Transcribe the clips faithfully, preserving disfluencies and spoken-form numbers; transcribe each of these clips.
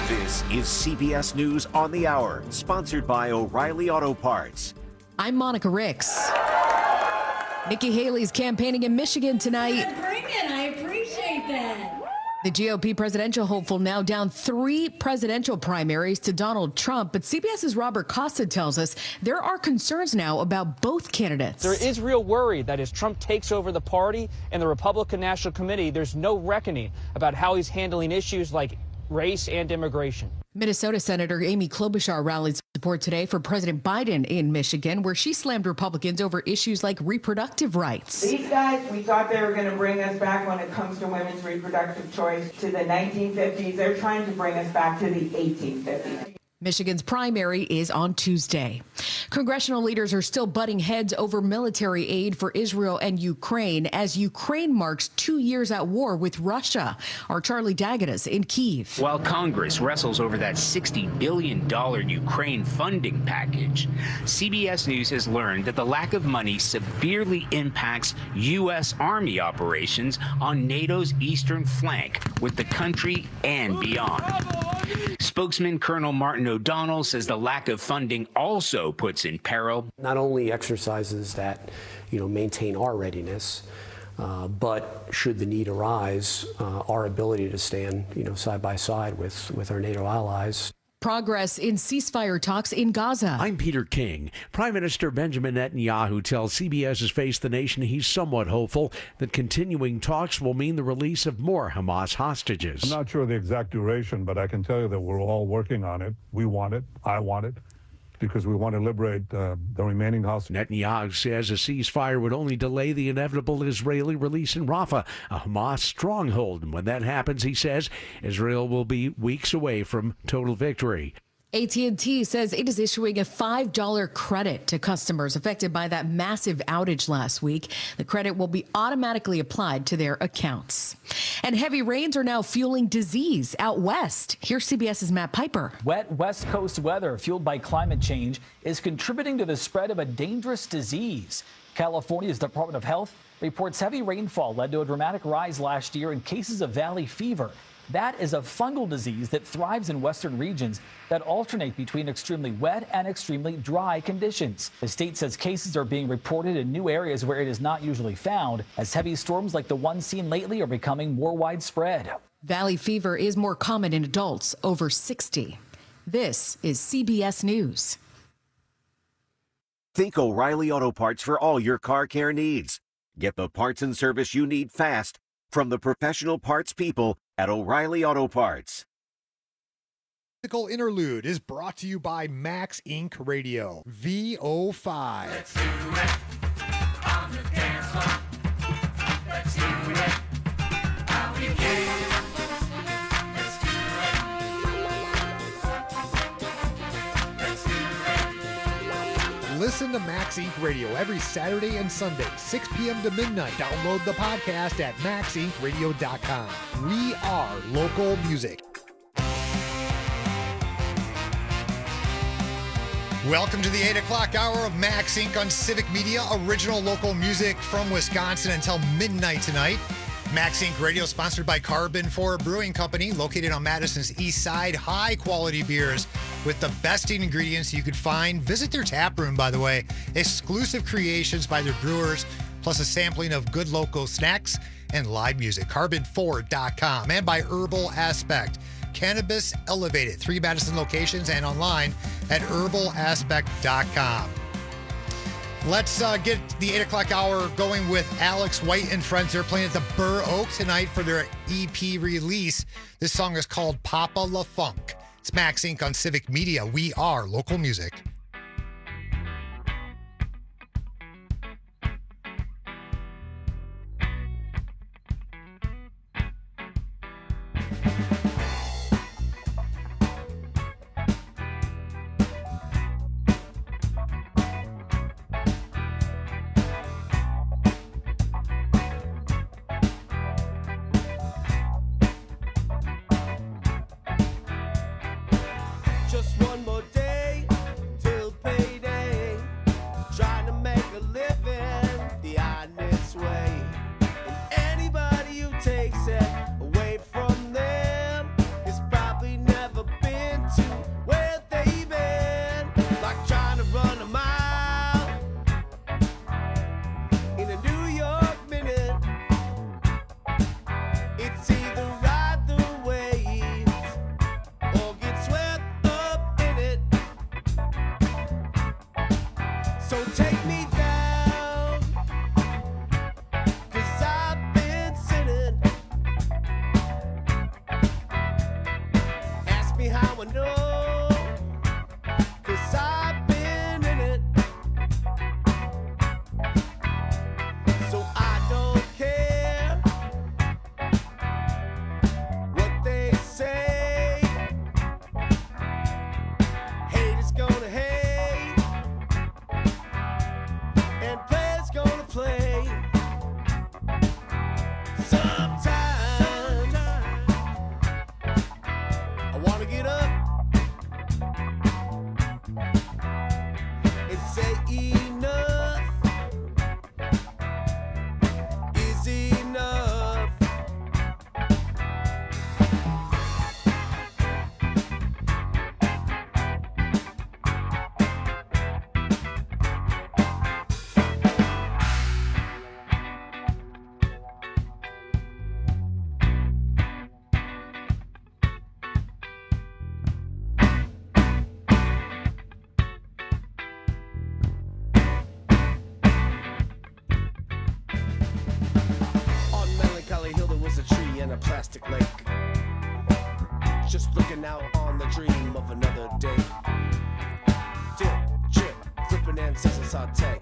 This is C B S News on the Hour, sponsored by O'Reilly Auto Parts. I'm Monica Ricks. Nikki Haley's campaigning in Michigan tonight. Bring it. I appreciate that. The G O P presidential hopeful now down three presidential primaries to Donald Trump. But CBS's Robert Costa tells us there are concerns now about both candidates. There is real worry that as Trump takes over the party and the Republican National Committee, there's no reckoning about how he's handling issues like race and immigration. Minnesota Senator Amy Klobuchar rallied support today for President Biden in Michigan, where she slammed Republicans over issues like reproductive rights. These guys, we thought they were going to bring us back when it comes to women's reproductive choice to the nineteen fifties. They're trying to bring us back to the eighteen fifties. Michigan's primary is on Tuesday. Congressional leaders are still butting heads over military aid for Israel and Ukraine as Ukraine marks two years at war with Russia. Our Charlie D'Agata's in Kyiv. While Congress wrestles over that sixty billion dollars Ukraine funding package, C B S News has learned that the lack of money severely impacts U S Army operations on NATO's eastern flank with the country and beyond. Spokesman Colonel Martin O'Donnell says the lack of funding also puts in peril not only exercises that, you know, maintain our readiness, uh, but should the need arise, uh, our ability to stand, you know, side by side with, with our NATO allies. Progress in ceasefire talks in Gaza. I'm Peter King. Prime Minister Benjamin Netanyahu tells C B S's Face the Nation he's somewhat hopeful that continuing talks will mean the release of more Hamas hostages. I'm not sure the exact duration, but I can tell you that we're all working on it. We want it. I want it. Because we want to liberate uh, the remaining hostages. Netanyahu says a ceasefire would only delay the inevitable Israeli release in Rafah, a Hamas stronghold. And when that happens, he says, Israel will be weeks away from total victory. A T and T says it is issuing a five dollar credit to customers affected by that massive outage last week. The credit will be automatically applied to their accounts. And heavy rains are now fueling disease out west. Here's CBS's Matt Piper. Wet West Coast weather fueled by climate change is contributing to the spread of a dangerous disease. California's Department of Health reports heavy rainfall led to a dramatic rise last year in cases of valley fever. That is a fungal disease that thrives in western regions that alternate between extremely wet and extremely dry conditions. The state says cases are being reported in new areas where it is not usually found, as heavy storms like the one seen lately are becoming more widespread. Valley fever is more common in adults over sixty. This is C B S News. Think O'Reilly Auto Parts for all your car care needs. Get the parts and service you need fast from the professional parts people at O'Reilly Auto Parts. Musical interlude is brought to you by Max Incorporated. Radio V O five. Let's do it on the dance floor. Let's do it how we can. Let's do it. Let's do it. Listen to Max Incorporated. Radio every Saturday and Sunday, six p.m. to midnight. Download the podcast at max inc radio dot com. We are local music. Welcome to the eight o'clock hour of Max Incorporated on Civic Media. Original local music from Wisconsin until midnight tonight. Max Incorporated Radio sponsored by Carbon four Brewing Company, located on Madison's east side. High quality beers with the best ingredients you could find. Visit their tap room, by the way. Exclusive creations by their brewers, plus a sampling of good local snacks and live music. carbon four dot com. And by Herbal Aspect. Cannabis Elevated. Three Madison locations and online at herbal aspect dot com. Let's uh, get the eight o'clock hour going with Alex White and friends. They're playing at the Burr Oak tonight for their E P release. This song is called Papa La Funk. It's Max Incorporated on Civic Media. We are local music. Just one more day till is a tree and a plastic lake. Just looking out on the dream of another day. Dip, chip, flipping and sizzle saute.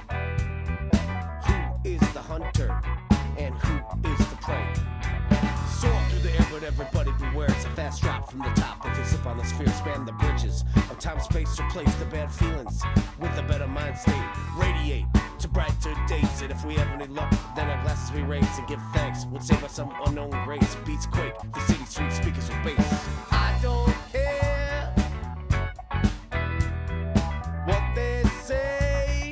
Who is the hunter and who is the prey? Soar through the air, but everybody beware. It's a fast drop from the top. If you slip on the sphere, span the bridges of time, space, replace the bad feelings with a better mind state. Radiate to brighter days, and if we have any luck, then our glasses we raise and give thanks. We'll save us some unknown grace. Beats quake, the city street speakers with bass. I don't care what they say.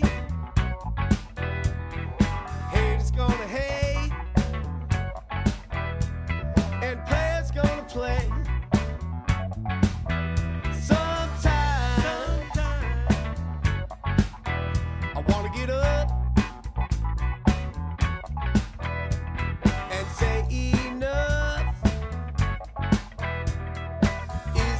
Haters gonna hate, and players gonna play. Sometimes, Sometimes I wanna get up and say enough is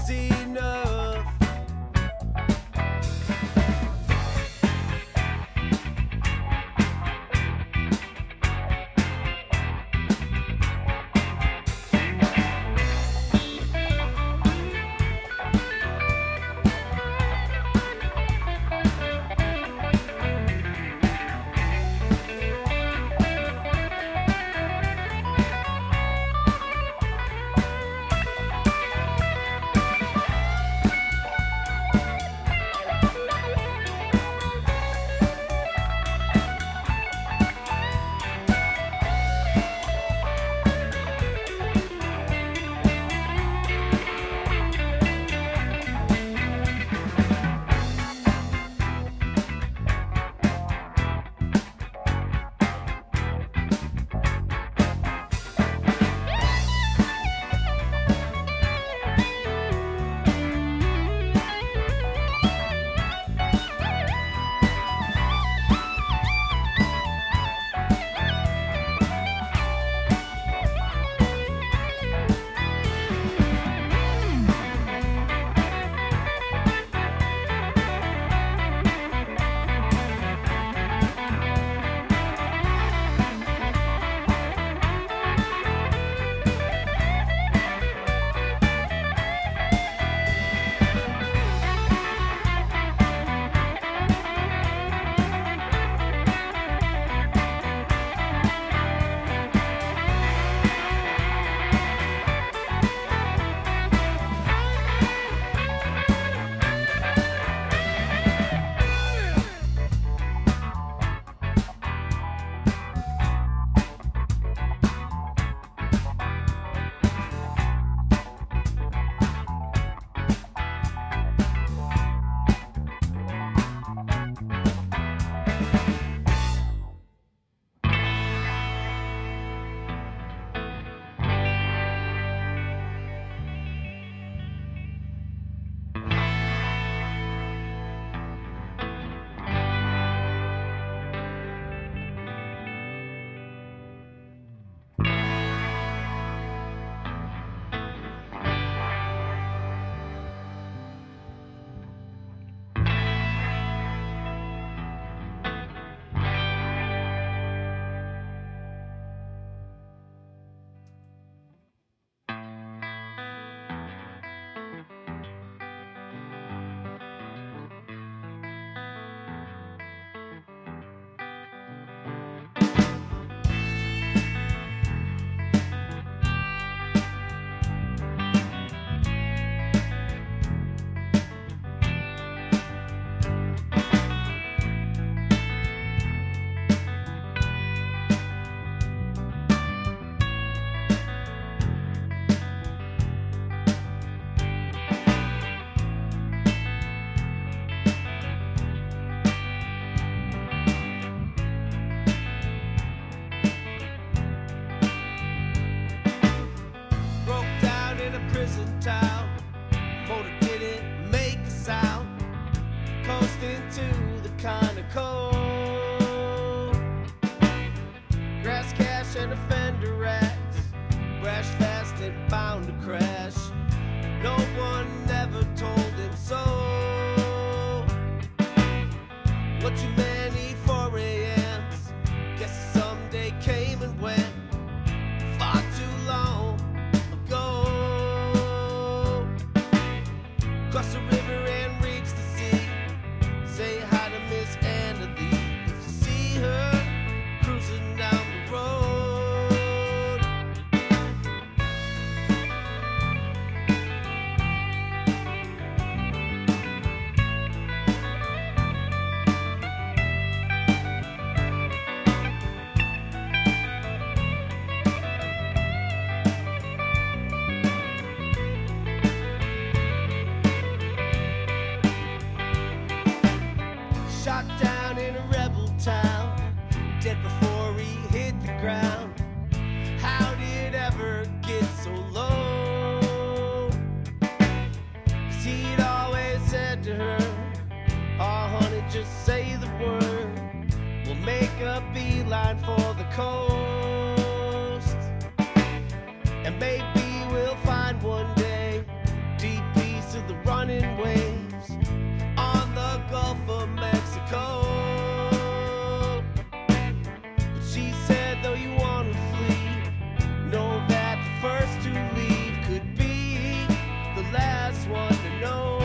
dead before he hit the ground. How did it ever get so low? 'Cause he'd always said to her, oh honey, just say the word, we'll make a beeline for the coast, and maybe we'll find one day deep east of the running waves on the Gulf of Mexico. But she said, though you want to flee, know that the first to leave could be the last one to know.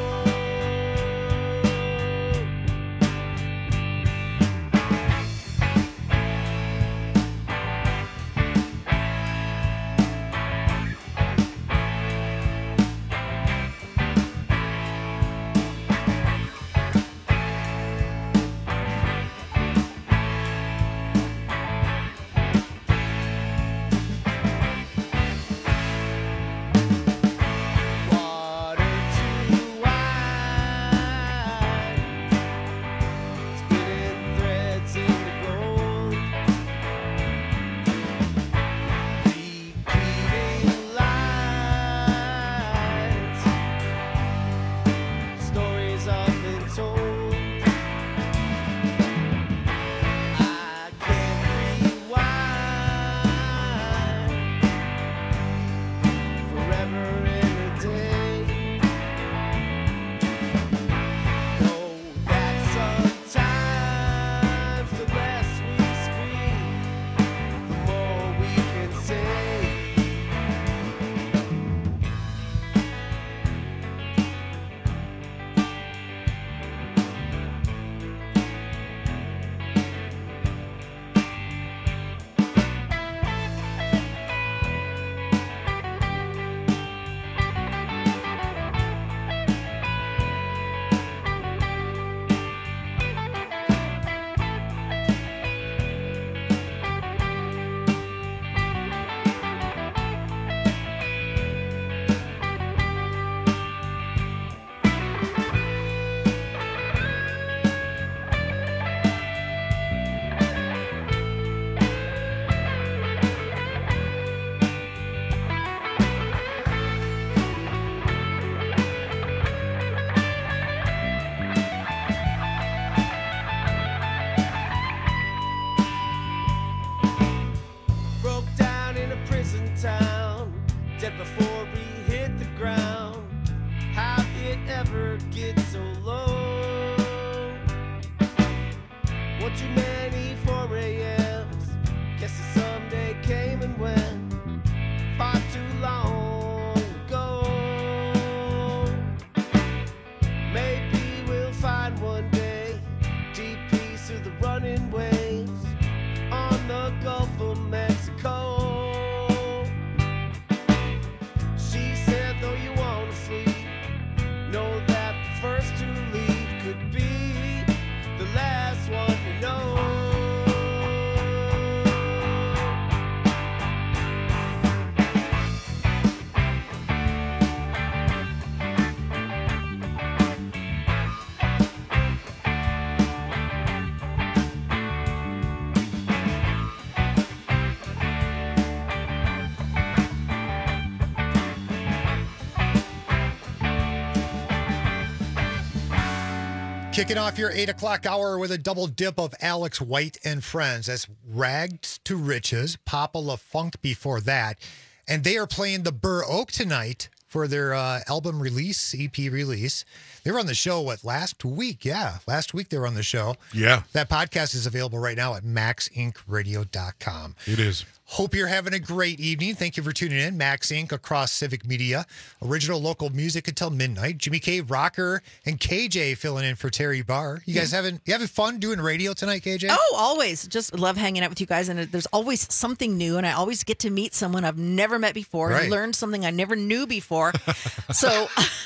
Kicking off your eight o'clock hour with a double dip of Alex White and friends. That's Rags to Riches, Papa LaFunk before that. And they are playing the Burr Oak tonight for their uh, album release, E P release. They were on the show, what, last week? Yeah, last week they were on the show. Yeah. That podcast is available right now at max inc radio dot com. It is. Hope you're having a great evening. Thank you for tuning in. Max Incorporated across Civic Media. Original local music until midnight. Jimmy K, Rocker, and K J filling in for Terry Barr. You guys having you having fun doing radio tonight, K J? Oh, always. Just love hanging out with you guys. And there's always something new. And I always get to meet someone I've never met before. Right. And learn something I never knew before. so,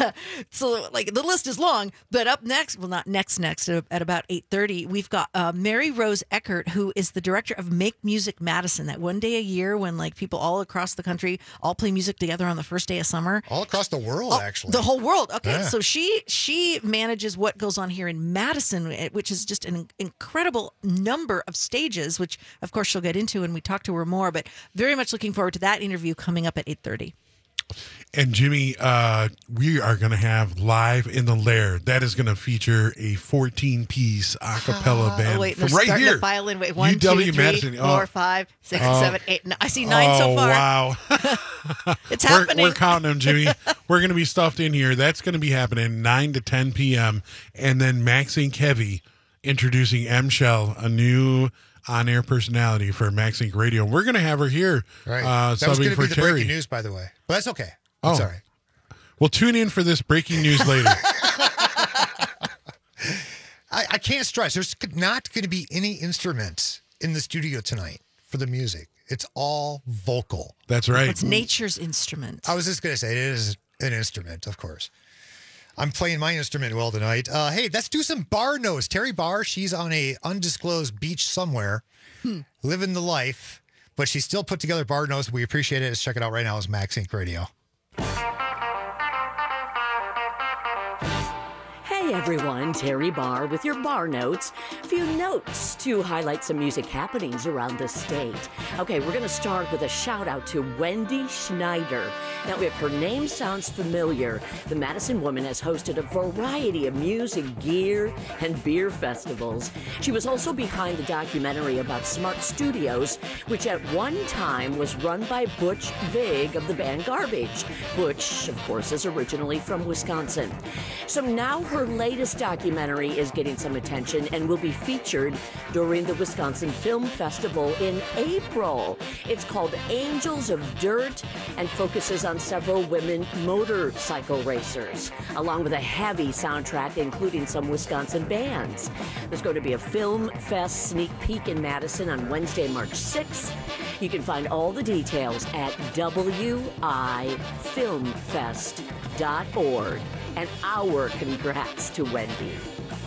so like the list is long. But up next, well, not next, next, at about eight thirty, we've got uh, Mary Rose Eckert, who is the director of Make Music Madison, that one-day day a year when like people all across the country all play music together on the first day of summer. All across the world, Oh, actually. The whole world. Okay, Yeah. so she she manages what goes on here in Madison, which is just an incredible number of stages, which of course she'll get into when we talk to her more. But very much looking forward to that interview coming up at eight thirty. And Jimmy, uh, we are going to have Live in the Lair. That is going to feature a fourteen-piece a cappella Oh, band wait, from they're right starting here. to file in. Wait, one, U W two, three, Madison. four, Oh. five, six, Oh. seven, eight. nine. I see nine oh, so far. wow. It's we're, happening. We're counting them, Jimmy. We're going to be stuffed in here. That's going to be happening nine to ten p.m. And then Maxine Kevy introducing M. Shell, a new on-air personality for Max Inc Radio. We're going to have her here. Right. Uh, that was going subbing to for be the Terry. breaking news, by the way. But that's okay. That's Oh. all right. Well, tune in for this breaking news later. I, I can't stress, there's not going to be any instruments in the studio tonight for the music. It's all vocal. That's right. It's nature's instrument. I was just going to say, it is an instrument, of course. I'm playing my instrument well tonight. Uh, hey, let's do some bar notes. Terry Barr, she's on a undisclosed beach somewhere, Hmm. living the life, but she still put together bar notes. We appreciate it. Let's check it out right now. It's Max Inc Radio. Hey everyone, Terry Barr with your Bar Notes. A few notes to highlight some music happenings around the state. Okay, we're going to start with a shout out to Wendy Schneider. Now, if her name sounds familiar, the Madison woman has hosted a variety of music, gear, and beer festivals. She was also behind the documentary about Smart Studios, which at one time was run by Butch Vig of the band Garbage. Butch, of course, is originally from Wisconsin. So now her latest documentary is getting some attention and will be featured during the Wisconsin Film Festival in April. It's called Angels of Dirt and focuses on several women motorcycle racers, along with a heavy soundtrack including some Wisconsin bands. There's going to be a Film Fest sneak peek in Madison on Wednesday, March sixth. You can find all the details at w i film fest dot org. And our congrats to Wendy.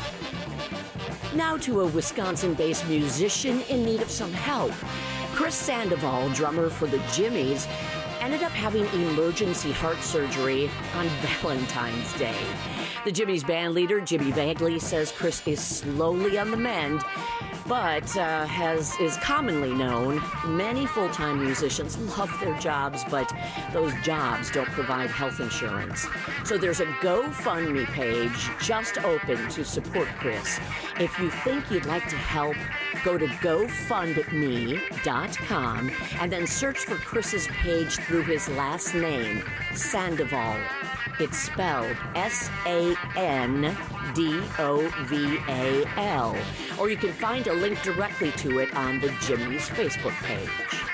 Now to a Wisconsin-based musician in need of some help. Chris Sandoval, drummer for the Jimmies, ended up having emergency heart surgery on Valentine's Day. The Jimmies band leader, Jimmy Bagley, says Chris is slowly on the mend, but uh, has is commonly known, many full-time musicians love their jobs, but those jobs don't provide health insurance. So there's a GoFundMe page just open to support Chris. If you think you'd like to help, go to go fund me dot com and then search for Chris's page through his last name, Sandoval. It's spelled S A N D O V A L. Or you can find a link directly to it on the Jimmy's Facebook page.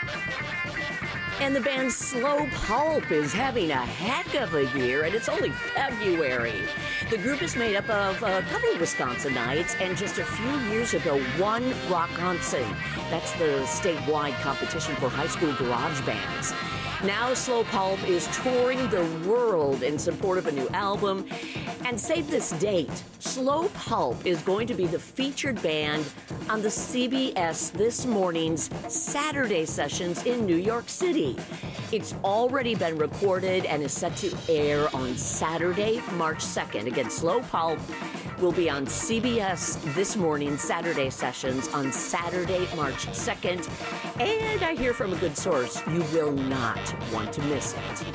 And the band Slow Pulp is having a heck of a year, and it's only February. The group is made up of a couple of Wisconsinites, and just a few years ago won Rockonsing. That's the statewide competition for high school garage bands. Now Slow Pulp is touring the world in support of a new album. And save this date, Slow Pulp is going to be the featured band on the C B S This Morning's Saturday sessions in New York City. It's already been recorded and is set to air on Saturday, March second. Again, Slow Pulp will be on C B S This Morning Saturday sessions on Saturday, March second. And I hear from a good source, you will not want to miss it.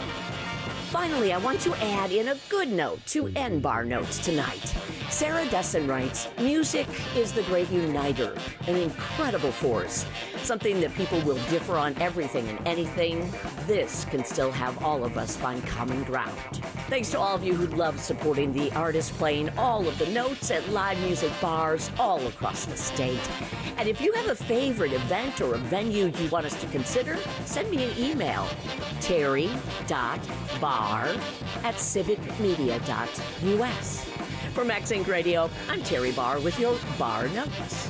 Finally, I want to add in a good note to end Bar Notes tonight. Sarah Dessen writes, music is the great uniter, an incredible force, something that people will differ on everything and anything. This can still have all of us find common ground. Thanks to all of you who love supporting the artists playing all of the notes at live music bars all across the state. And if you have a favorite event or a venue you want us to consider, send me an email, terry dot barr at civic media dot u s. For Max Inc Radio, I'm Terry Barr with your Bar Notes.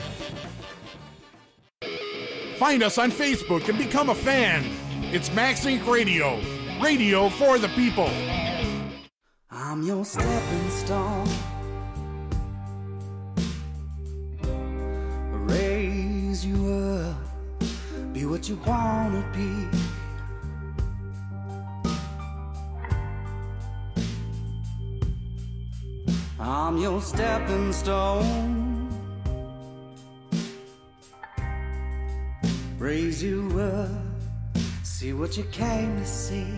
Find us on Facebook and become a fan. It's Max Inc Radio, radio for the people. I'm your stepping stone. Raise you up, be what what you wanna be. I'm your stepping stone, raise you up, see what you came to see.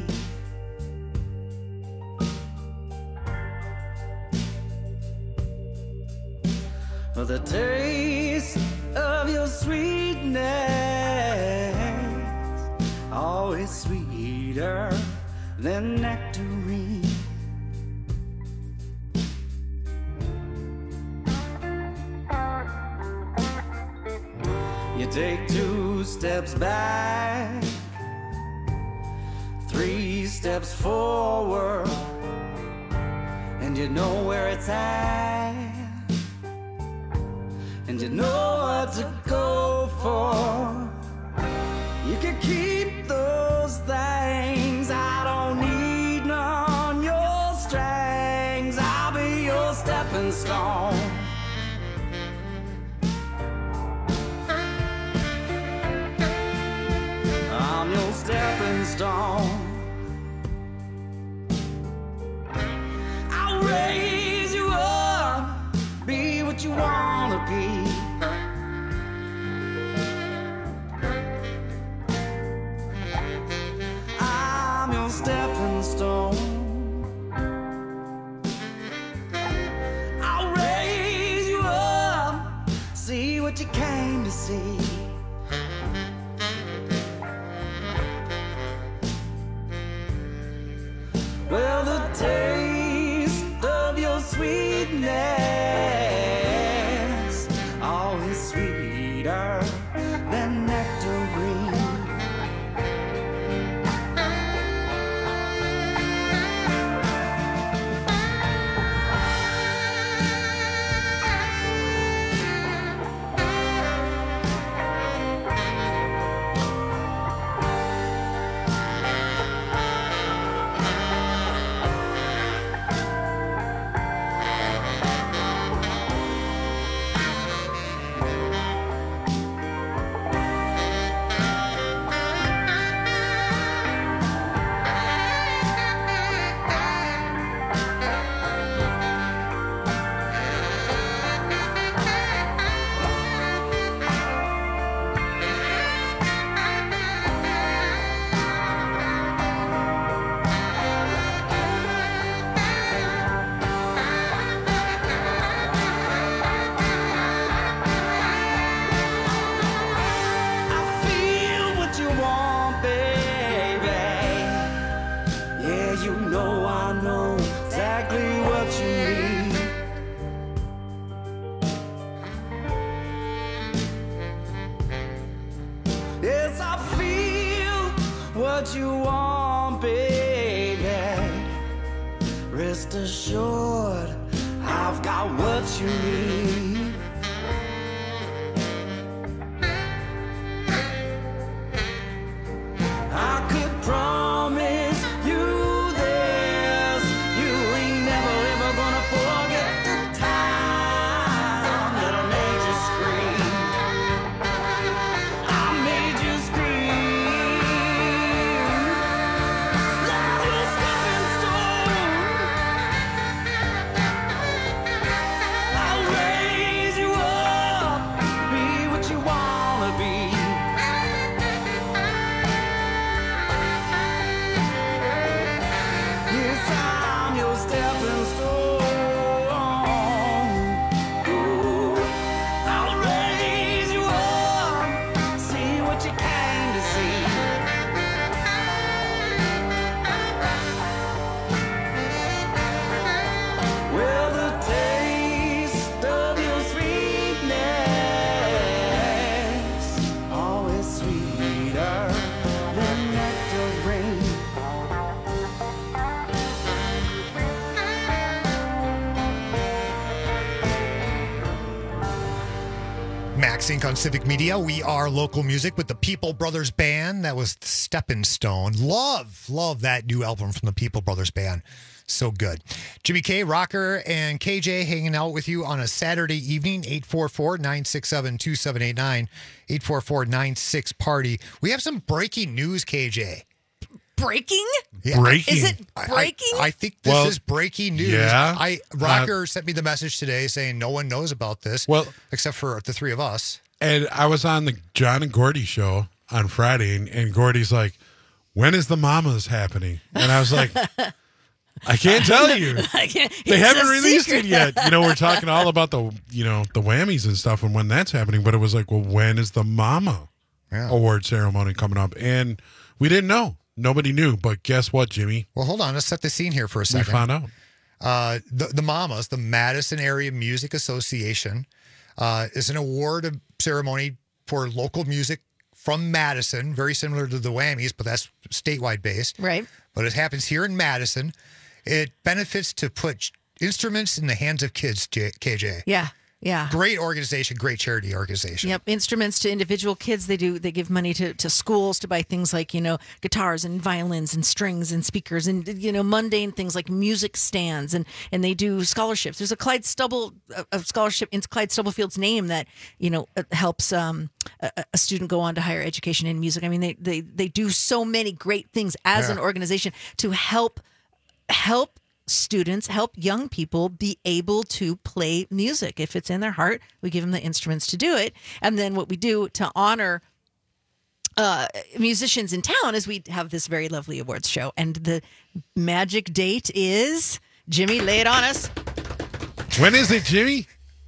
For the taste of your sweetness, always sweeter than nectarine. You take two steps back, three steps forward, and you know where it's at, and you know what to go for. You can keep those things, I don't need none, your strings, I'll be your stepping stone. I'm your stepping stone. I'll raise you up, be what you wanna be. I'm your stepping stone. I'll raise you up, see what you came to see. Well, the taste of your sweetness, always sweeter than nectarine. What you want, baby. Rest assured, I've got what you need. I could promise you this, you ain't never ever gonna forget the time that I made you scream. I made you scream. Love your stepping stone. I'll raise you MaxInc on Civic Media. We are local music with the People Brothers Band. That was Stepping Stone. Love, love that new album from the People Brothers Band. So good. Jimmy K, Rocker, and K J hanging out with you on a Saturday evening. eight four four, nine six seven, two seven eight nine. eight four four, nine six, party. We have some breaking news, K J. Breaking? Yeah. Breaking. Is it breaking? I, I think this Well, is breaking news. yeah. I Rocker uh, sent me the message today saying no one knows about this. Well, except for the three of us. And I was on the John and Gordy show on Friday, and, and Gordy's like, "When is the Mamas happening?" And I was like, "I can't tell you. I can't, They haven't a released secret. it yet." You know, we're talking all about the you know the whammies and stuff, and when that's happening. But it was like, well, when is the Mama yeah. award ceremony coming up? And we didn't know. Nobody knew. But guess what, Jimmy? Well, hold on. Let's set the scene here for a second. We found out. Uh, the, the Mamas, the Madison Area Music Association, uh, is an award ceremony for local music from Madison, very similar to the Whammies, but that's statewide based. Right. But it happens here in Madison. It benefits to put instruments in the hands of kids, J- K J. Yeah. Yeah. Great organization, great charity organization. Yep. Instruments to individual kids. They do. They give money to, to schools to buy things like, you know, guitars and violins and strings and speakers and, you know, mundane things like music stands. And, and they do scholarships. There's a Clyde Stubble a, a scholarship in Clyde Stubblefield's name that, you know, helps um, a, a student go on to higher education in music. I mean, they, they, they do so many great things as Yeah. an organization to help help students, help young people be able to play music. If it's in their heart, we give them the instruments to do it. And then what we do to honor uh, musicians in town is we have this very lovely awards show. And the magic date is, Jimmy, lay it on us. When is it, Jimmy?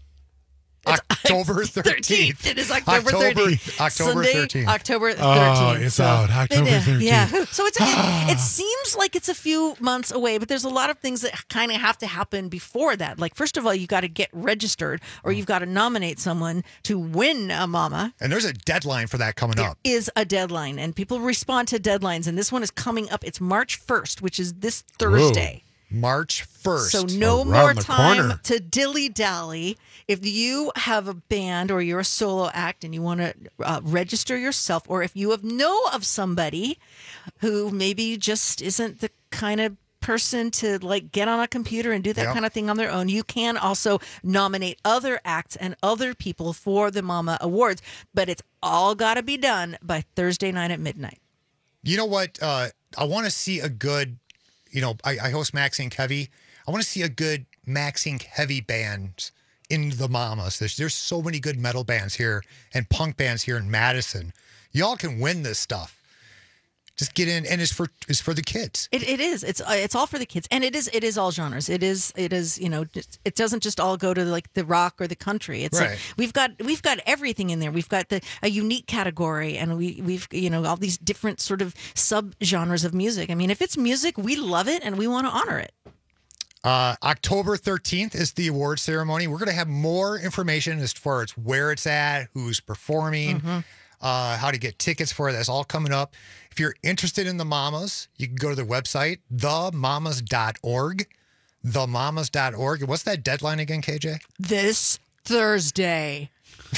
October thirteenth. It is October October- thirteenth. October Sunday, thirteenth. October thirteenth. Oh, it's So- out. October Yeah, thirteenth. Yeah. So it's it, it seems like it's a few months away, but there's a lot of things that kind of have to happen before that. Like, first of all, you got to get registered, or you've got to nominate someone to win a Mama. And there's a deadline for that coming up. Is a deadline, and people respond to deadlines, and this one is coming up. It's March first, which is this Thursday. March first. So no Around more the time corner. to dilly-dally. If you have a band or you're a solo act and you want to uh, register yourself, or if you have know of somebody who maybe just isn't the kind of person to like get on a computer and do that Yep. kind of thing on their own, you can also nominate other acts and other people for the Mama Awards. But it's all got to be done by Thursday night at midnight. You know what? Uh, I want to see a good, you know, I, I host MaxInc Heavy. I want to see a good MaxInc Heavy band in the Mamas. There's, there's so many good metal bands here and punk bands here in Madison. Y'all can win this stuff. Just get in, and it's for it's for the kids. It, it is. It's uh, it's all for the kids, and it is it is all genres. It is it is you know it doesn't just all go to like the rock or the country. It's Right. like we've got we've got everything in there. We've got the a unique category, and we we've you know all these different sort of sub genres of music. I mean, if it's music, we love it and we want to honor it. Uh, October thirteenth is the award ceremony. We're going to have more information as far as where it's at, who's performing, Mm-hmm. uh, how to get tickets for it. That's all coming up. If you're interested in the Mamas, you can go to the website, the mamas dot org. the mamas dot org. And what's that deadline again, K J? This Thursday.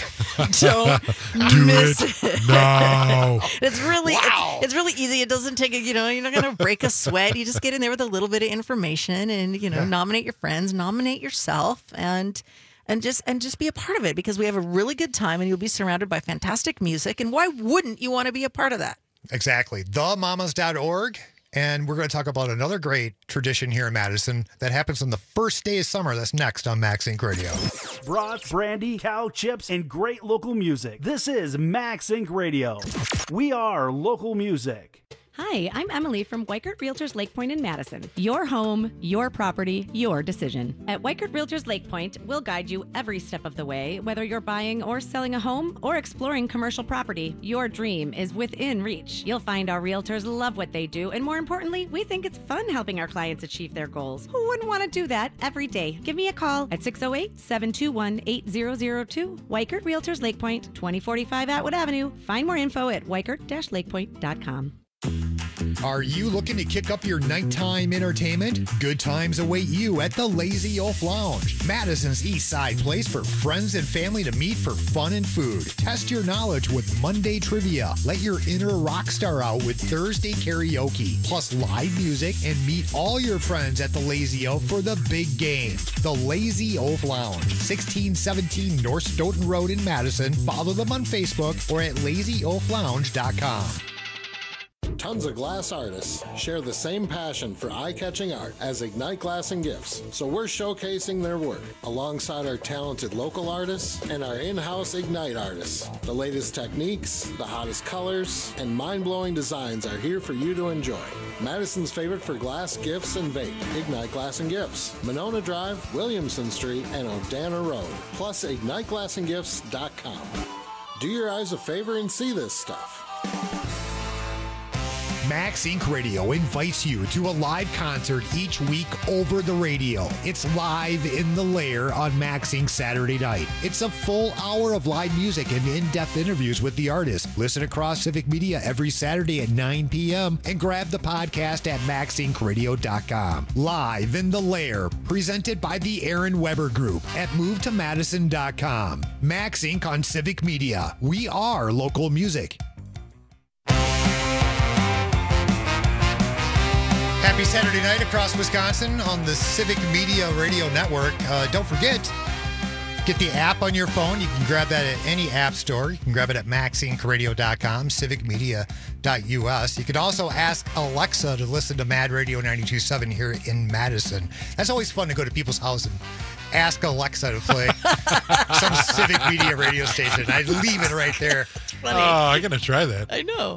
Don't Do miss it it. now. It's really Wow. it's, it's really easy. It doesn't take a, you know, you're not going to break a sweat. You just get in there with a little bit of information and, you know, Yeah. nominate your friends, nominate yourself, and and just and just be a part of it, because we have a really good time and you'll be surrounded by fantastic music. And why wouldn't you want to be a part of that? Exactly. the mamas dot org. And we're going to talk about another great tradition here in Madison that happens on the first day of summer. That's next on MaxInc Radio. Brats, brandy, cow chips, and great local music. This is MaxInc Radio. We are local music. Hi, I'm Emily from Weichert Realtors Lake Point in Madison. Your home, your property, your decision. At Weichert Realtors Lake Point, we'll guide you every step of the way, whether you're buying or selling a home or exploring commercial property. Your dream is within reach. You'll find our realtors love what they do, and more importantly, we think it's fun helping our clients achieve their goals. Who wouldn't want to do that every day? Give me a call at six oh eight, seven two one, eight zero zero two. Weichert Realtors Lake Point, twenty forty-five Atwood Avenue. Find more info at weichert dash lakepoint dot com. Are you looking to kick up your nighttime entertainment? Good times await you at the Lazy Oaf Lounge, Madison's East Side place for friends and family to meet for fun and food. Test your knowledge with Monday trivia. Let your inner rock star out with Thursday karaoke, plus live music, and meet all your friends at the Lazy Oaf for the big game. The Lazy Oaf Lounge, sixteen seventeen North Stoughton Road in Madison. Follow them on Facebook or at lazy oaf lounge dot com. Tons of glass artists share the same passion for eye-catching art as Ignite Glass and Gifts, so we're showcasing their work alongside our talented local artists and our in-house Ignite artists. The latest techniques, the hottest colors, and mind-blowing designs are here for you to enjoy. Madison's favorite for glass, gifts, and vape, Ignite Glass and Gifts, Monona Drive, Williamson Street, and Odana Road, plus ignite glass and gifts dot com. Do your eyes a favor and see this stuff. Max Incorporated. Radio invites you to a live concert each week over the radio. It's Live in the Lair on Max Incorporated. Saturday night. It's a full hour of live music and in-depth interviews with the artists. Listen across Civic Media every Saturday at nine p.m. and grab the podcast at max inc radio dot com. Live in the Lair, presented by the Aaron Weber Group at move to madison dot com. Max Incorporated on Civic Media. We are local music. Happy Saturday night across Wisconsin on the Civic Media Radio Network. Uh, don't forget, get the app on your phone. You can grab that at any app store. You can grab it at max inc radio dot com, civic media dot u s. You could also ask Alexa to listen to Mad Radio ninety-two point seven here in Madison. That's always fun to go to people's house and ask Alexa to play some Civic Media radio station. I'd leave it right there. Oh, I'm going to try that. I know.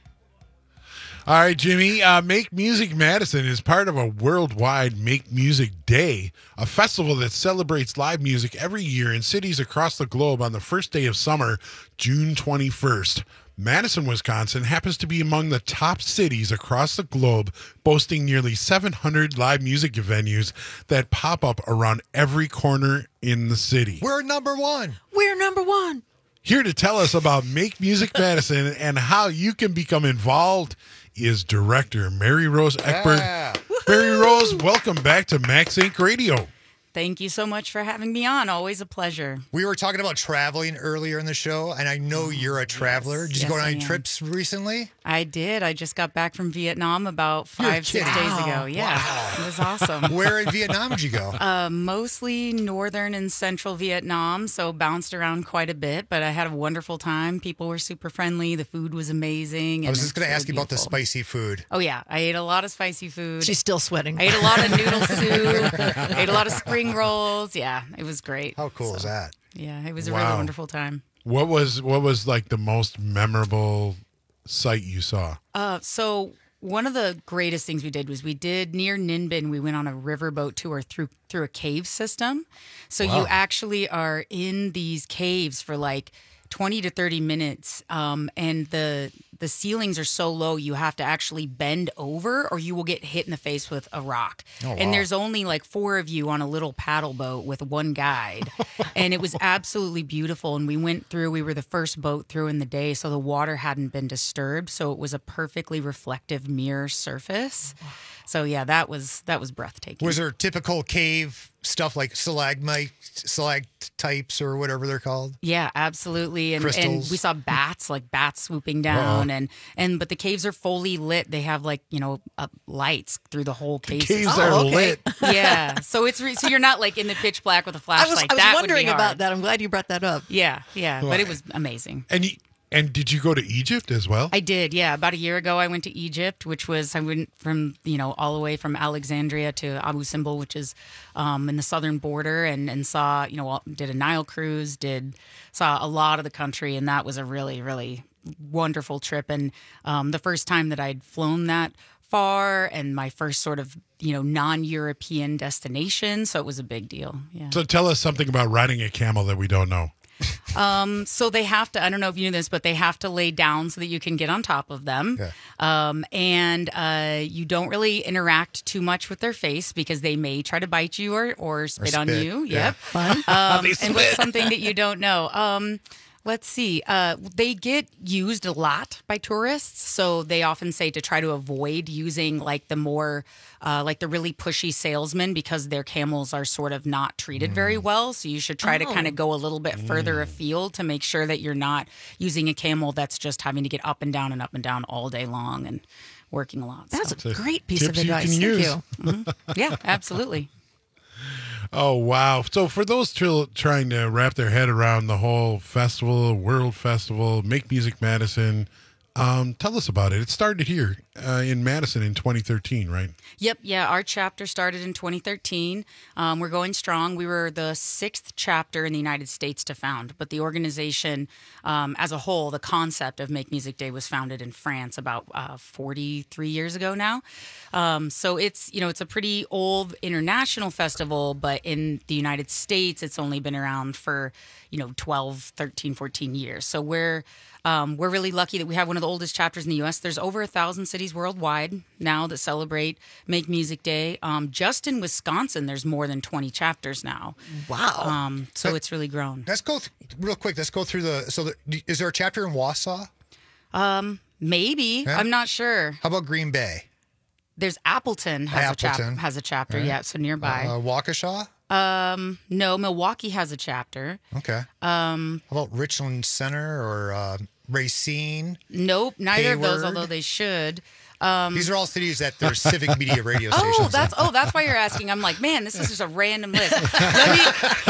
All right, Jimmy. Uh, Make Music Madison is part of a worldwide Make Music Day, a festival that celebrates live music every year in cities across the globe on the first day of summer, June twenty-first. Madison, Wisconsin happens to be among the top cities across the globe, boasting nearly seven hundred live music venues that pop up around every corner in the city. We're number one. We're number one. Here to tell us about Make Music Madison and how you can become involved is director Mary Rose Eckberg. Yeah. Mary Rose, welcome back to Max Incorporated. Radio. Thank you so much for having me on. Always a pleasure. We were talking about traveling earlier in the show, and I know you're a traveler. Yes, Did you yes, go on I any am. trips recently? I did. I just got back from Vietnam about five, six kidding. days ago. Yeah, Wow. it was awesome. Where in Vietnam did you go? Uh, mostly northern and central Vietnam, so bounced around quite a bit, but I had a wonderful time. People were super friendly. The food was amazing. I was and just going to it's ask so you about the beautiful. spicy food. Oh, yeah. I ate a lot of spicy food. She's still sweating. I ate a lot of noodle soup. I ate a lot of spring rolls. Yeah, it was great. How cool is that? Yeah, it was a Wow. really wonderful time. What was what was like the most memorable sight you saw? Uh, so one of the greatest things we did was we did near Ninh Bình. We went on a riverboat tour through through a cave system. So Wow. you actually are in these caves for like twenty to thirty minutes, um, and the the ceilings are so low you have to actually bend over or you will get hit in the face with a rock. Oh, wow. And there's only like four of you on a little paddle boat with one guide. And it was absolutely beautiful. And we went through, we were the first boat through in the day, so the water hadn't been disturbed. So it was a perfectly reflective mirror surface. So yeah, that was that was breathtaking. Was there typical cave stuff like stalagmite, stalactites, or whatever they're called? Yeah, absolutely. And, and Crystals. we saw bats, like bats swooping down, Wow. and and but the caves are fully lit. They have like you know uh, lights through the whole cave. caves system. are Oh, okay. lit. Yeah, so it's re- so you're not like in the pitch black with a I flashlight. was, I was that wondering would be about hard. that. I'm glad you brought that up. Yeah, yeah, but Well, it was amazing. And you, and did you go to Egypt as well? I did, yeah. About a year ago, I went to Egypt, which was I went from you know all the way from Alexandria to Abu Simbel, which is um, in the southern border, and and saw you know all- did a Nile cruise, did saw a lot of the country, and that was a really really wonderful trip, and um, the first time that I'd flown that far, and my first sort of you know non-European destination, so it was a big deal. Yeah. So tell us something about riding a camel that we don't know. Um, so they have to, I don't know if you knew this, but they have to lay down so that you can get on top of them. Um, and uh, you don't really interact too much with their face because they may try to bite you or, or spit on spit, you. yeah. Yep. Fun. Um, They and what's spit. something that you don't know? Um, Let's see. Uh, they get used a lot by tourists, so they often say to try to avoid using like the more, uh, like the really pushy salesmen because their camels are sort of not treated mm. very well. So you should try oh. to kind of go a little bit mm. further afield to make sure that you're not using a camel that's just having to get up and down and up and down all day long and working a lot. That's so. a great piece of Tips you advice. can Thank use. you. Mm-hmm. Yeah, absolutely. Oh, wow. So for those tr- trying to wrap their head around the whole festival, World Festival, Make Music Madison, um, tell us about it. It started here uh, in Madison in twenty thirteen, right? Yep. Yeah. Our chapter started in twenty thirteen. Um, we're going strong. We were the sixth chapter in the United States to found, but the organization um, as a whole, the concept of Make Music Day was founded in France about uh, forty-three years ago now. Um, so it's, you know, it's a pretty old international festival, but in the United States, it's only been around for, you know, twelve, thirteen, fourteen years. So we're, um, we're really lucky that we have one of the oldest chapters in the U S. There's over a thousand cities worldwide now that celebrate Make Music Day. Um, just in Wisconsin, there's more than twenty chapters now. Wow. Um, so Let- it's really grown. Let's go th- real quick. Let's go through the. So, the, is there a chapter in Wausau? Um, maybe. Yeah? I'm not sure. How about Green Bay? There's Appleton has a chapter. Appleton. Has a chapter. Right. Yeah, so nearby. Uh, Waukesha? Um, no, Milwaukee has a chapter. Okay. Um, How about Richland Center or uh, Racine? Nope, neither of those, Hayward? although they should. Um, These are all cities that there's civic media radio stations. Oh, that's oh, that's why you're asking. I'm like, man, this is just a random list. Let me,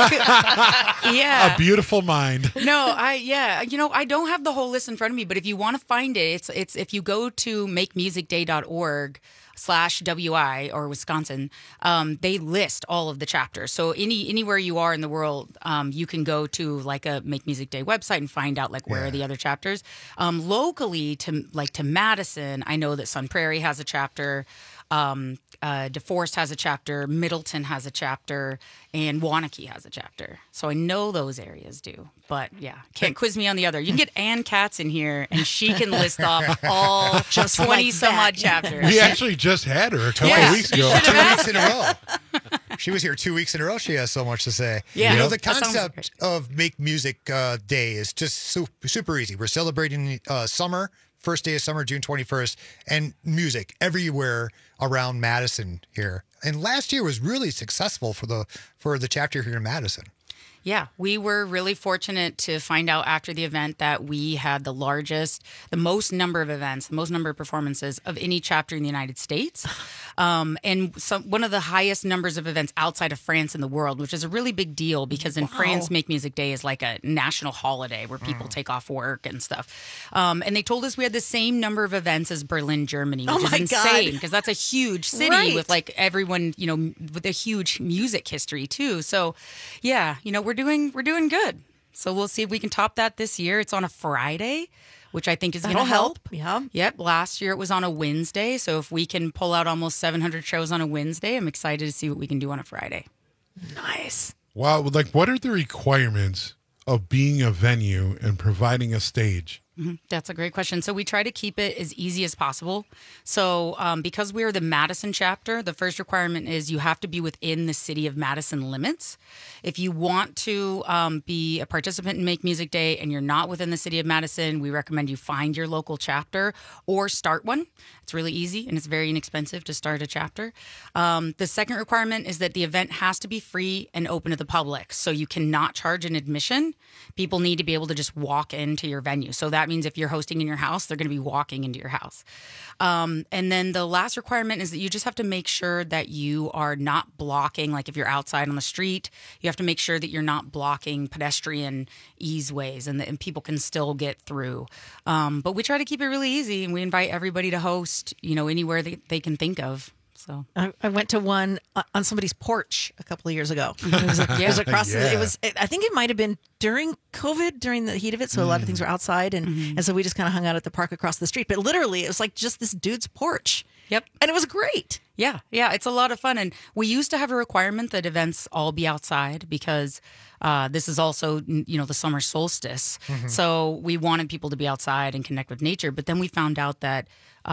yeah. A beautiful mind. No, I yeah, you know, I don't have the whole list in front of me, but if you want to find it, it's it's if you go to make music day dot org slash W I or Wisconsin, um, they list all of the chapters. So any anywhere you are in the world, um, you can go to like a Make Music Day website and find out like where Yeah. are the other chapters. Um, locally to like to Madison, I know that Sun Prairie has a chapter. Um, uh, DeForest has a chapter, Middleton has a chapter, and Waunakee has a chapter. So I know those areas do. But yeah, can't quiz me on the other. You can get Ann Katz in here, and she can list off all Just twenty like some that. odd chapters. We actually just had her a couple Yeah. of weeks ago. Two weeks in a row. She was here two weeks in a row. She has so much to say. Yeah. You know, the That sounds concept of Make Music uh, Day is just super, super easy. We're celebrating uh, summer, first day of summer, June twenty-first, and music everywhere around Madison here. And last year was really successful for the for the chapter here in Madison. Yeah, we were really fortunate to find out after the event that we had the largest, the most number of events, the most number of performances of any chapter in the United States. Um, and some, one of the highest numbers of events outside of France in the world, which is a really big deal because in Wow. France, Make Music Day is like a national holiday where people take off work and stuff. Um, and they told us we had the same number of events as Berlin, Germany, which Oh is my insane God. because that's a huge city Right. with like everyone, you know, with a huge music history too. So yeah, you know, we're doing, we're doing good. So we'll see if we can top that this year. It's on a Friday, which I think is going to That'll help. help. Yeah. Yep. Last year it was on a Wednesday. So if we can pull out almost seven hundred shows on a Wednesday, I'm excited to see what we can do on a Friday. Nice. Wow, like what are the requirements of being a venue and providing a stage? Mhm. That's a great question. So we try to keep it as easy as possible. So um, because we're the Madison chapter, the first requirement is you have to be within the city of Madison limits. If you want to um, be a participant in Make Music Day and you're not within the city of Madison, we recommend you find your local chapter or start one. It's really easy and it's very inexpensive to start a chapter. Um, the second requirement is that the event has to be free and open to the public. So you cannot charge an admission. People need to be able to just walk into your venue. So that means if you're hosting in your house, they're going to be walking into your house. Um, and then the last requirement is that you just have to make sure that you are not blocking, like if you're outside on the street, you have to make sure that you're not blocking pedestrian easeways and that and people can still get through. Um, but we try to keep it really easy and we invite everybody to host, you know, anywhere they, they can think of. So I, I went to one uh, on somebody's porch a couple of years ago. It was, it was across. The, Yeah. it was. I think it might have been during COVID, during the heat of it. So a lot of things were outside, and and so we just kind of hung out at the park across the street. But literally, it was like just this dude's porch. Yep. And it was great. Yeah, yeah, it's a lot of fun. And we used to have a requirement that events all be outside because uh, this is also, you know, the summer solstice. Mhm. So we wanted people to be outside and connect with nature. But then we found out that um,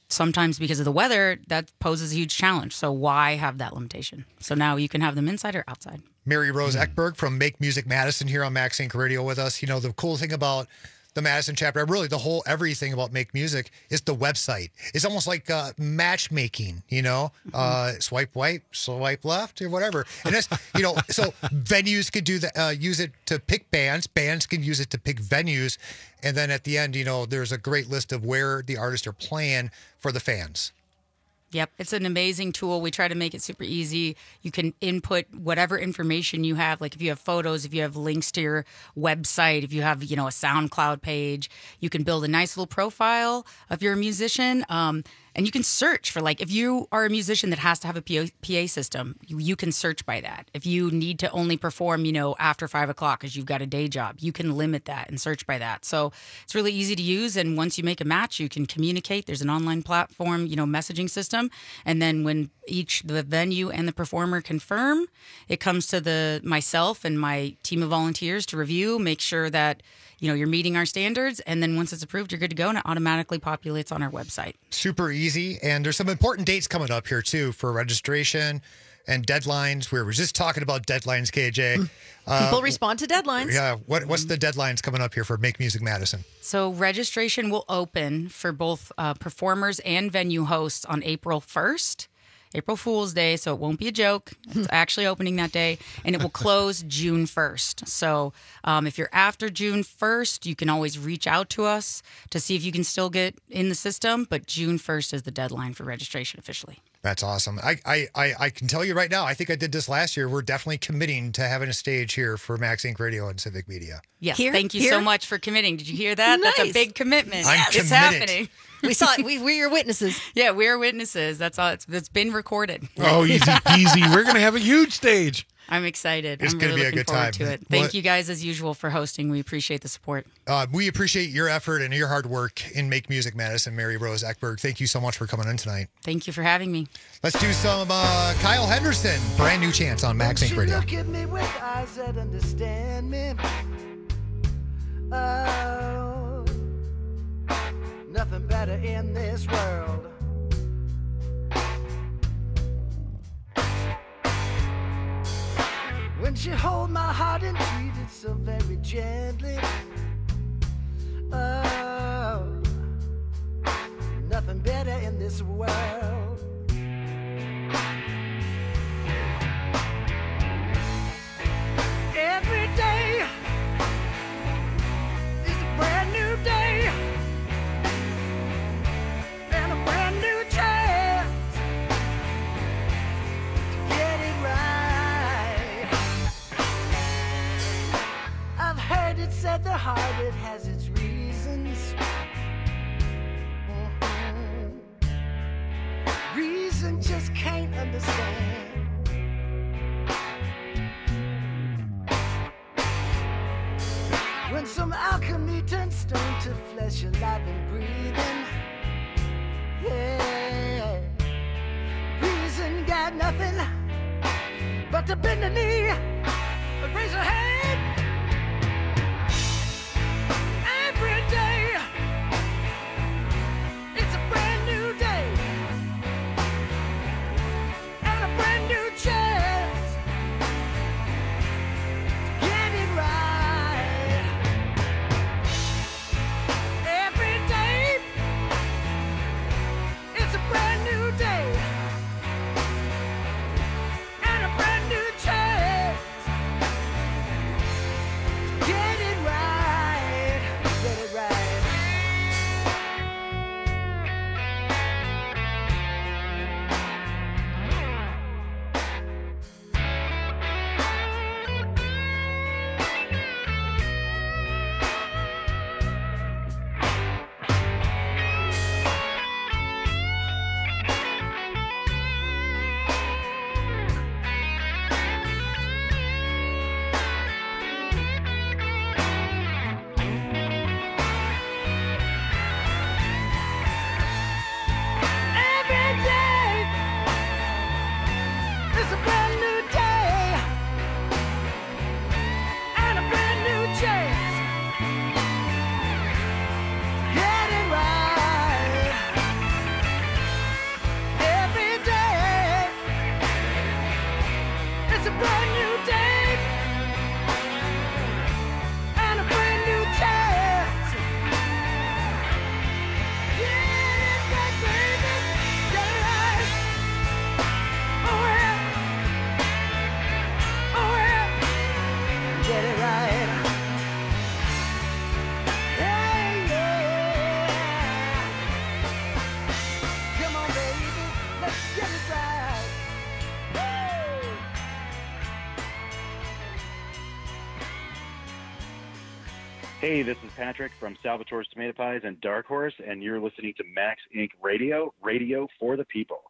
sometimes because of the weather, that poses a huge challenge. So why have that limitation? So now you can have them inside or outside. Mary Rose Eckberg from Make Music Madison here on Max Inc Radio with us. You know, the cool thing about the Madison chapter, really the whole everything about Make Music is the website. It's almost like uh, matchmaking, you know, mm-hmm. uh, swipe right, swipe left, or whatever. And that's, you know, so venues could do that, uh, use it to pick bands. Bands can use it to pick venues. And then at the end, you know, there's a great list of where the artists are playing for the fans. Yep, it's an amazing tool. We try to make it super easy. You can input whatever information you have, like if you have photos, if you have links to your website, if you have, you know, a SoundCloud page, you can build a nice little profile of your musician. Um, and you can search for, like, if you are a musician that has to have a P A system, you, you can search by that. If you need to only perform, you know, after five o'clock because you've got a day job, you can limit that and search by that. So it's really easy to use. And once you make a match, you can communicate. There's an online platform, you know, messaging system. And then when each, the venue and the performer confirm, it comes to the myself and my team of volunteers to review, make sure that, you know, you're meeting our standards. And then once it's approved, you're good to go, and it automatically populates on our website. Super easy. And there's some important dates coming up here, too, for registration and deadlines. We were just talking about deadlines, K J. Uh, People respond to deadlines. Yeah. What, what's the deadlines coming up here for Make Music Madison? So registration will open for both uh, performers and venue hosts on April first. April Fool's Day, so it won't be a joke. It's actually opening that day, and it will close June first. So um, if you're after June first, you can always reach out to us to see if you can still get in the system, but June first is the deadline for registration officially. That's awesome. I, I, I, I can tell you right now, I think I did this last year. We're definitely committing to having a stage here for Max Inc Radio and Civic Media. Yes, Here? thank you Here? so much for committing. Did you hear that? That's a Nice. big commitment. I'm It's committed. happening. We saw it. We, we're your witnesses. Yeah, we're witnesses. That's all. It's, it's been recorded. Oh, easy peasy. We're going to have a huge stage. I'm excited. It's I'm gonna really be a looking good forward time. to it. Thank What- you guys as usual for hosting. We appreciate the support. Uh, we appreciate your effort and your hard work in Make Music Madison, Mary Rose Eckberg. Thank you so much for coming in tonight. Thank you for having me. Let's do some uh, Kyle Henderson, Brand New Chance on Max Inc Radio. Look at me with eyes that understand me. Oh, nothing better in this world. When she hold my heart and treat it so very gently. Oh, nothing better in this world. Every day is a brand new day and a brand new chance to get it right. I've heard it said the heart, it has its reasons. Mhm. Reason just can't understand. When some alchemy turns stone to flesh, alive and breathing. Yeah. Reason got nothing but to bend the knee and raise a hand. Every day, it's a brand new day and a brand new chance to get it right. Every day, it's a brand new day and a brand new chance Hey, this is Patrick from Salvatore's Tomato Pies and Dark Horse, and you're listening to Max Incorporated. Radio, radio for the people.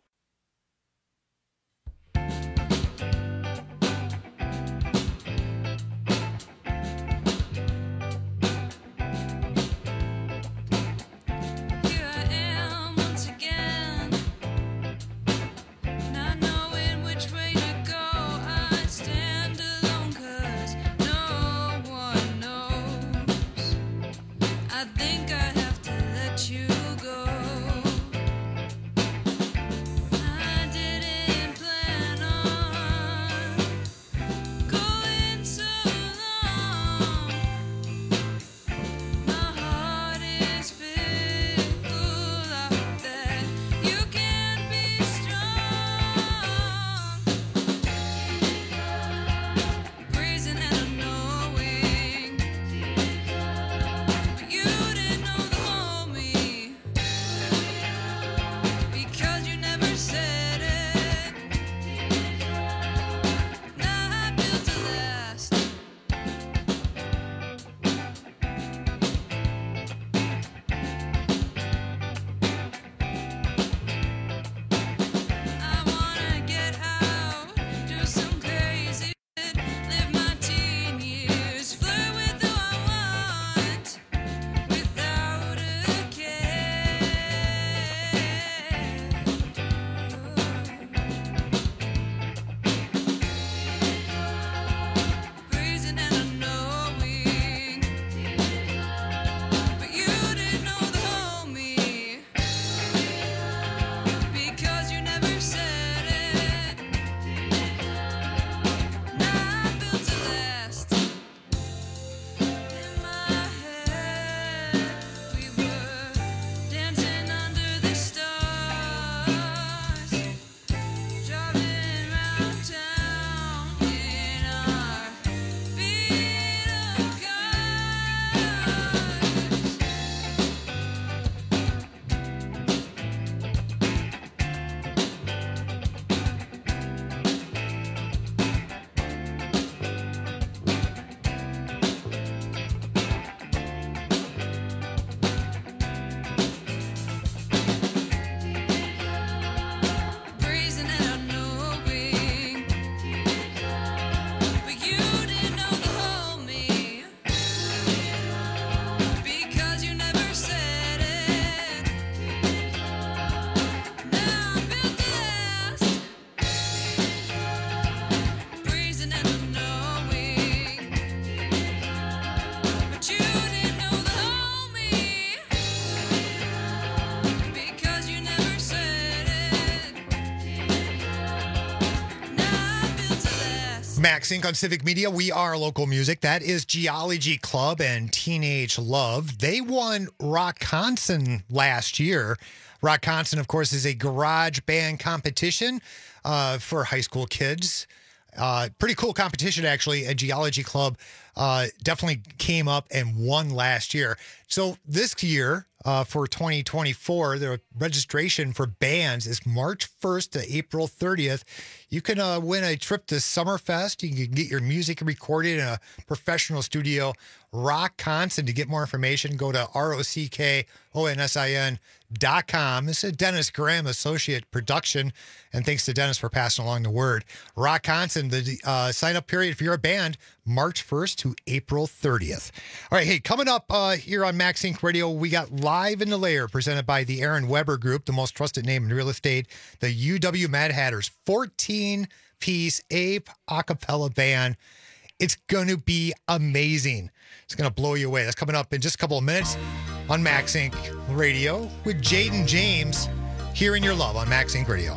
Max Inc on Civic Media. We are local music. That is Geology Club and Teenage Love. They won Rockconson last year. Rockconson, of course, is a garage band competition uh, for high school kids. Uh, pretty cool competition, actually. A Geology Club uh, definitely came up and won last year. So this year, uh, for twenty twenty-four, the registration for bands is March first to April thirtieth. You can uh, win a trip to Summerfest. You can get your music recorded in a professional studio. Rockconson. To get more information, go to R O C K O N S I N dot com. This is Dennis Graham, Associate Production, and thanks to Dennis for passing along the word. Rockconson, the uh, sign-up period if you're a band, March first to April thirtieth. All right, hey, coming up uh, here on Max Inc Radio, we got Live in the Lair, presented by the Aaron Weber Group, the most trusted name in real estate, the U W Mad Hatters, fourteen-piece ape a cappella band. It's going to be amazing. It's going to blow you away. That's coming up in just a couple of minutes on Max Inc Radio with Jaden James, here in your love on Max Inc Radio.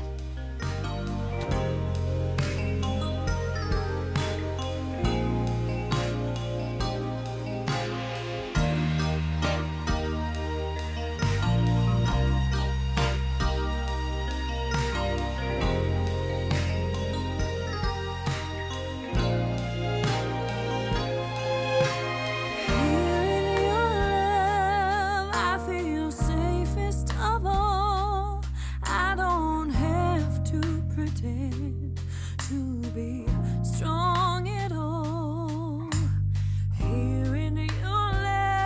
Strong at all here in your land.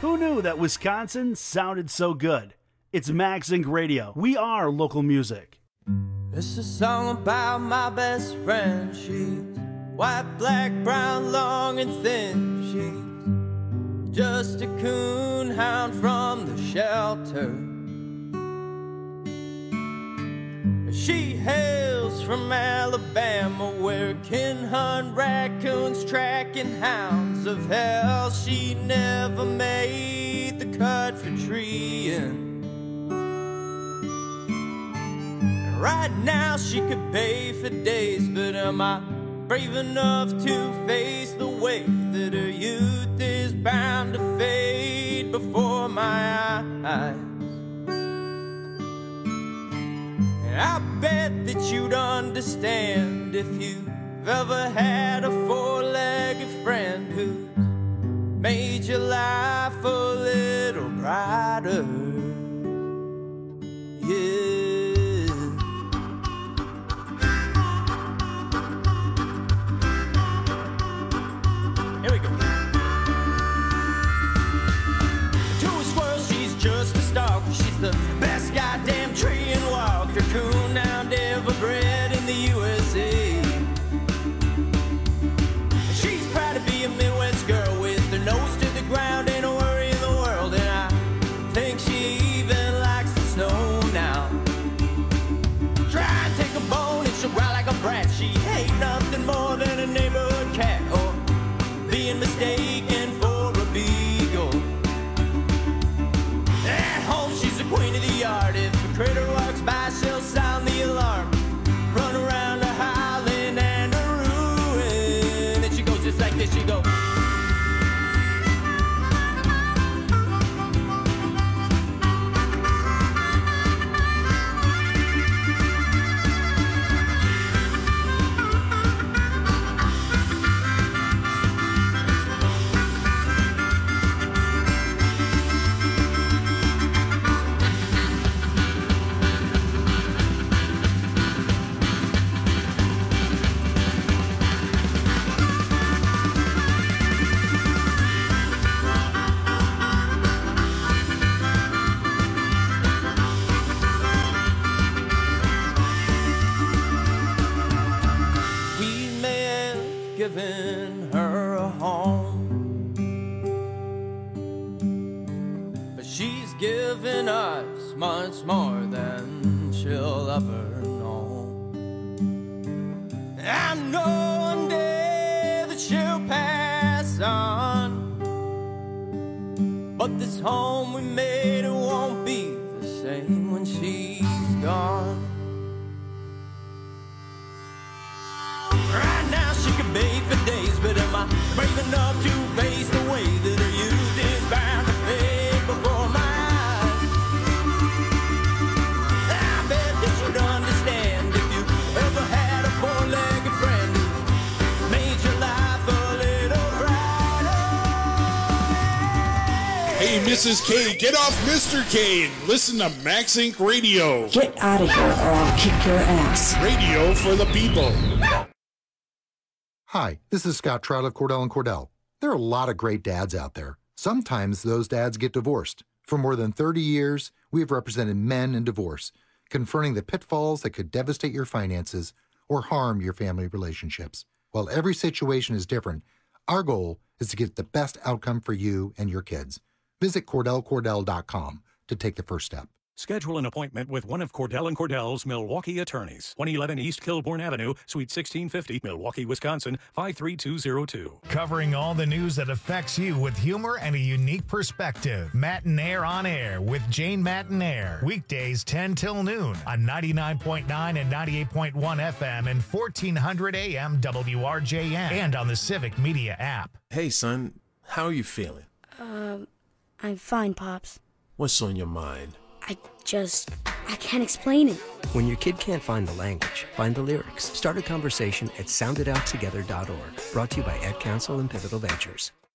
Who knew that Wisconsin sounded so good? It's Max Inc Radio. We are local music. It's a song about my best friend. She's white, black, brown, long and thin. She's just a coon hound from the shelter. She hails from Alabama, where kin hunt raccoons, tracking hounds of hell. She never made the cut for treeing. Right now she could bay for days, but am I brave enough to face the way that her youth is bound to fade before my eyes? And I bet that you'd understand if you've ever had a four-legged friend who's made your life a little brighter. Yeah. Here we go. To a squirrel, she's just a stalker. She's the best goddamn tree and walker, coon hound ever bred in the U S A. She's proud to be a Midwest girl with her nose to the ground, ain't a worry in the world, and I think she even likes the snow now. Try and take a bone and she'll growl like a brat. She ain't nothing more than a neighborhood cat, or being mistaken for a beagle. At home she's the queen of the yard. If a critter walks by she'll sound the alarm, run around a howling and a ruin. And she goes just like this, she goes. Given her a home, but she's given us much more than she'll ever know. I know one day that she'll pass on, but this home we made, it won't be the same when she's gone. Right now she can bake for days, but am I brave enough to face the way that her youth is bound to fade before my eyes? I bet that you'd understand if you ever had a four-legged friend who made your life a little brighter. Hey, Missus K, get off Mister K and listen to Max Inc Radio. Get out of here or I'll kick your ass. Radio for the people. Hi, this is Scott Trout of Cordell and Cordell. There are a lot of great dads out there. Sometimes those dads get divorced. For more than thirty years, we have represented men in divorce, confronting the pitfalls that could devastate your finances or harm your family relationships. While every situation is different, our goal is to get the best outcome for you and your kids. Visit Cordell Cordell dot com to take the first step. Schedule an appointment with one of Cordell and Cordell's Milwaukee attorneys. one eleven East Kilbourne Avenue, Suite sixteen fifty, Milwaukee, Wisconsin, five three two zero two. Covering all the news that affects you with humor and a unique perspective. Matinaire on Air with Jane Matinaire. Weekdays ten till noon on ninety-nine point nine and ninety-eight point one F M and fourteen hundred A M W R J N and on the Civic Media app. Hey, son, how are you feeling? Um, I'm fine, Pops. What's on your mind? I just, I can't explain it. When your kid can't find the language, find the lyrics. Start a conversation at sound it out together dot org. Brought to you by Ad Council and Pivotal Ventures.